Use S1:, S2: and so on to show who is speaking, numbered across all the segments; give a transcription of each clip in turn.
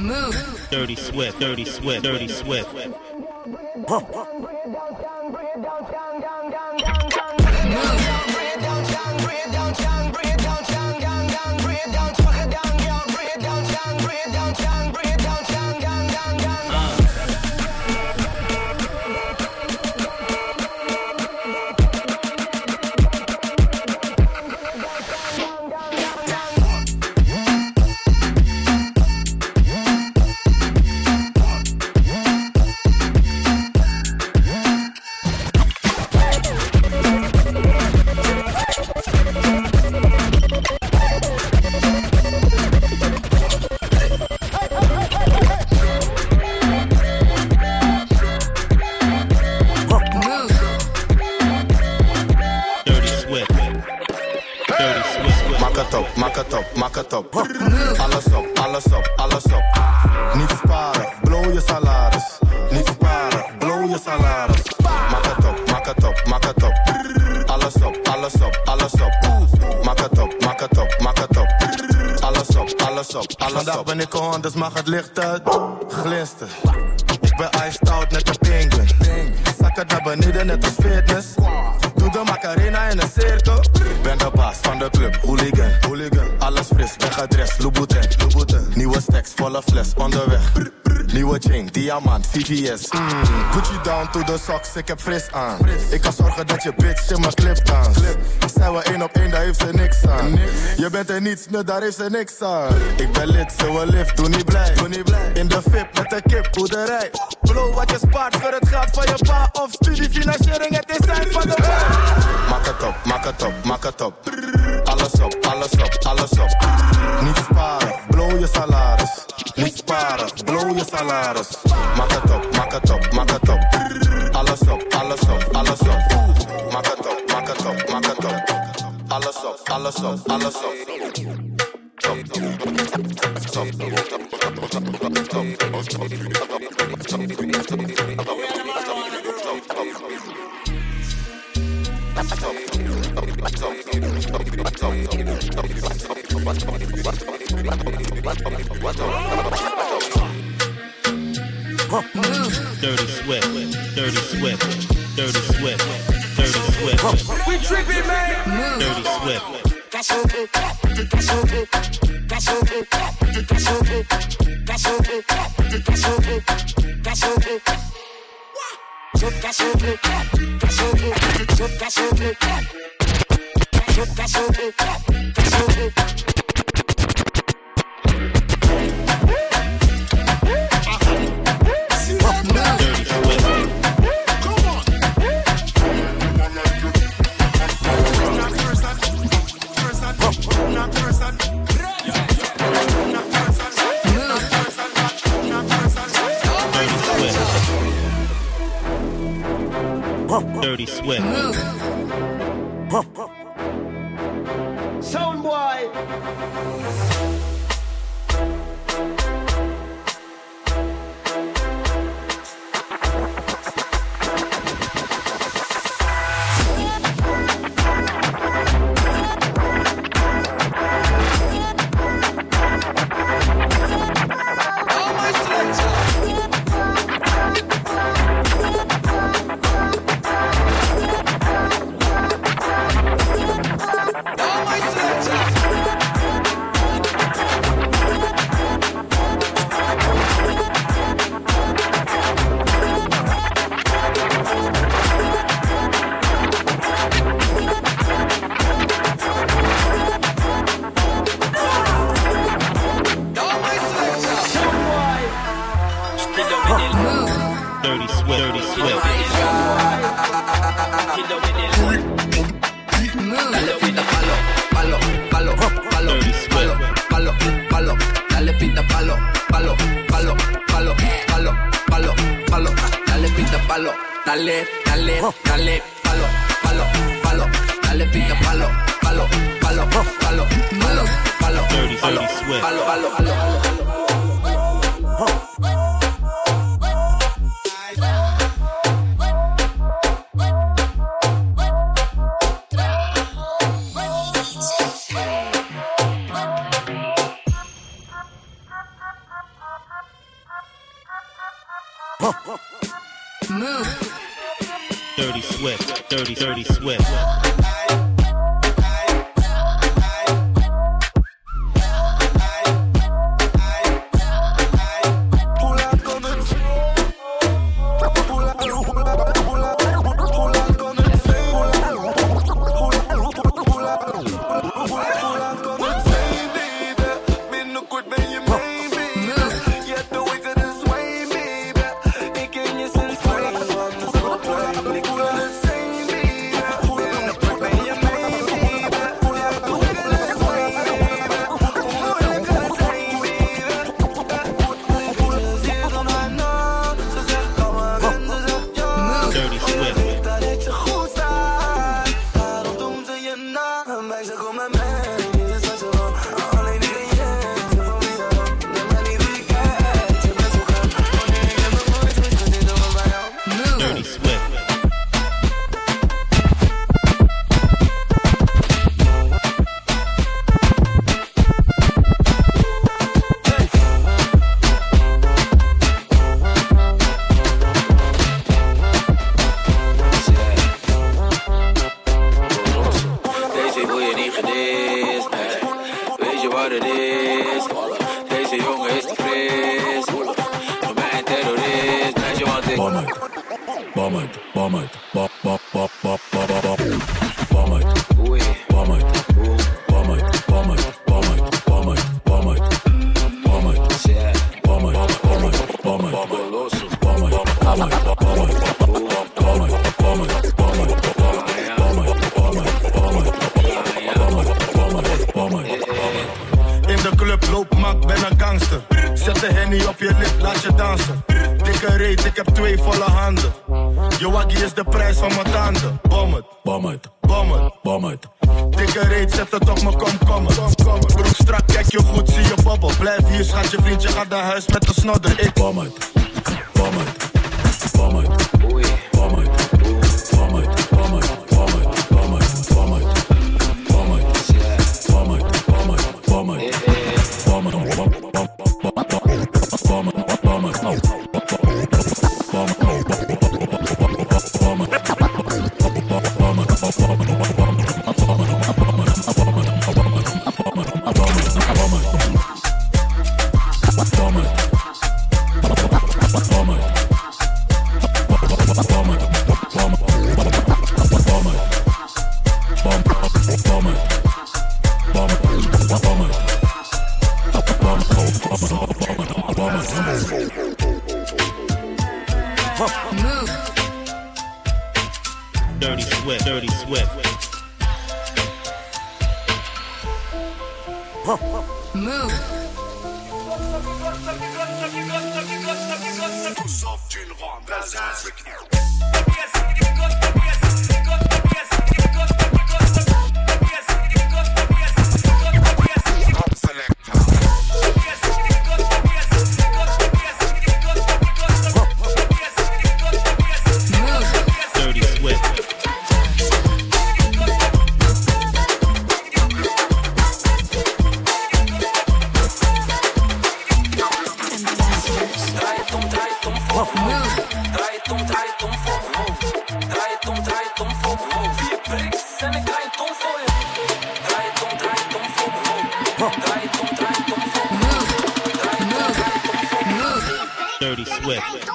S1: Dirty Swift, Dirty Swift, Dirty Swift.
S2: Mak het op. Alles op, alles op, alles op. Niet sparen, blow je salaris. Niet sparen, blow je salaris. Mak het op, mak het op, mak het op. Alles op, alles op, alles op. Mak het op, mak het op, mak het op. Alles op, alles op, alles op. Vandaag ben ik on, dus mag het licht uit. Glinster. Ik ben iced out net een penguin. Zak het naar beneden net als fitness. Doe de Macarena in een cirkel. Ben de baas van de club, hooligan. Alles fris, ben gedrest, Louboutin. Nieuwe stacks, volle fles, onderweg. Nieuwe chain, diamant, VVS. Gucci down to the socks, ik heb fris aan. Ik kan zorgen dat je bitch in mijn clip danst. Zijn we 1 op 1, daar heeft ze niks aan. Je bent er niets, nee, daar heeft ze niks aan. Ik ben lid, ze wil lift, doe niet blij. In de VIP met de kip, boerderij. Blow wat je spaart voor het geld van je pa. Of studiefinanciering, het design van de pa. Mak het op, mak het op, mak het op. Alles op, alles op, alles op. Niet sparen, blow je salaris. Niet sparen, blow je salaris. Mak het op, mak het op, mak het op. Alles op, alles op, alles op. Mak het op, mak het op, mak het op. Alles op, alles op, alles op.
S1: Dirty Swift, Dirty Swift, Dirty Swift, Dirty Swift.
S3: We tripping, man.
S1: Dirty Swift. Dirty Swift.
S3: Sound boy.
S1: Dirty Swift, Dirty Swift.
S4: Dale pita palo, palo, palo, palo, palo, palo, palo. Dale pita palo, palo, palo, palo, palo, palo, palo. Dale pita palo, dale, dale, dale, palo, palo, palo. Dale pita palo, palo, palo, palo, palo, palo.
S1: Dirty, Dirty Swift.
S4: Palo, palo, palo.
S1: Dirty Swift, Dirty Swift. Dirty Swift.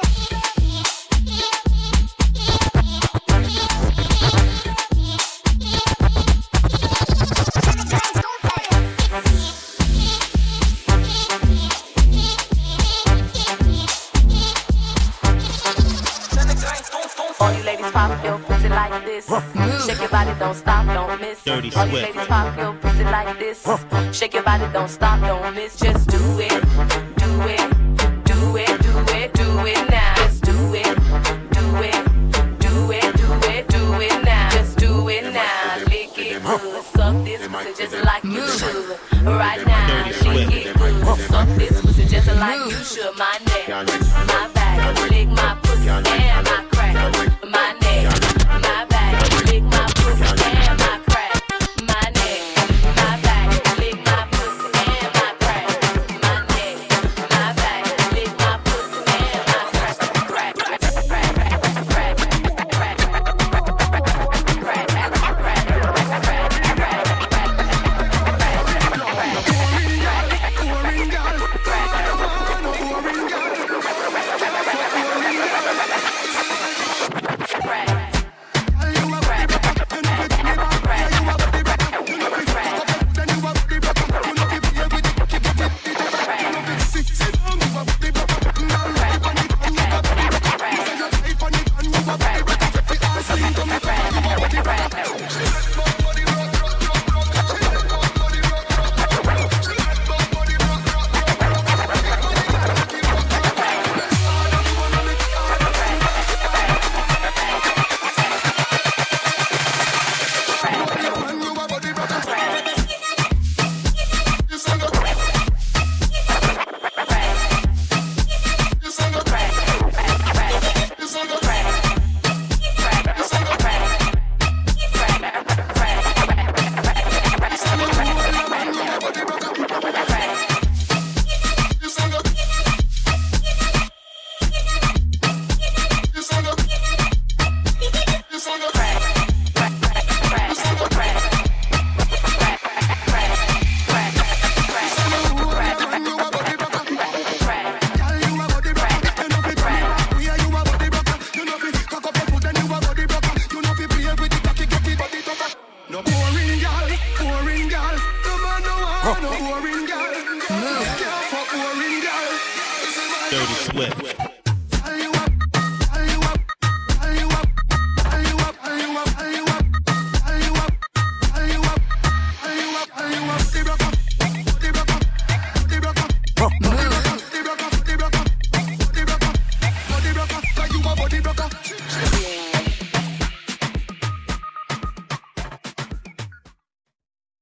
S5: All you ladies pop your pussy like this. Shake your body, don't stop, don't miss.
S1: Dirty
S5: All you
S1: Swift.
S5: ladies pop your pussy like this. Shake your body, don't stop, don't miss. Just do it, do it, do it, do it, do it now. Just do it, do it, do it, do it, do it now. Just do it now. Lick it good, suck this pussy just like you should. Right now, lick it good, suck this pussy just like you should. My neck, my back, lick my pussy and my crack. My neck, my back, lick my pussy and my crack. My neck, my back, lick my pussy and my crack. My neck, my back, lick my pussy and my crack.
S1: Dirty Swift.